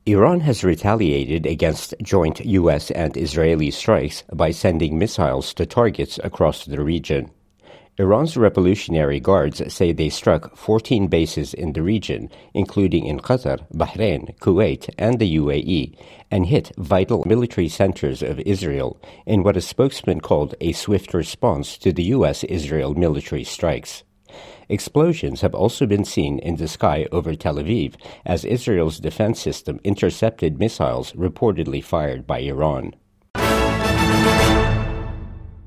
Iran has retaliated against joint U.S. and Israeli strikes by sending missiles to targets across the region. Iran's Revolutionary Guards say they struck 14 bases in the region, including in Qatar, Bahrain, Kuwait, and the UAE, and hit vital military centers of Israel in what a spokesman called a swift response to the U.S.-Israel military strikes. Explosions have also been seen in the sky over Tel Aviv as Israel's defense system intercepted missiles reportedly fired by Iran.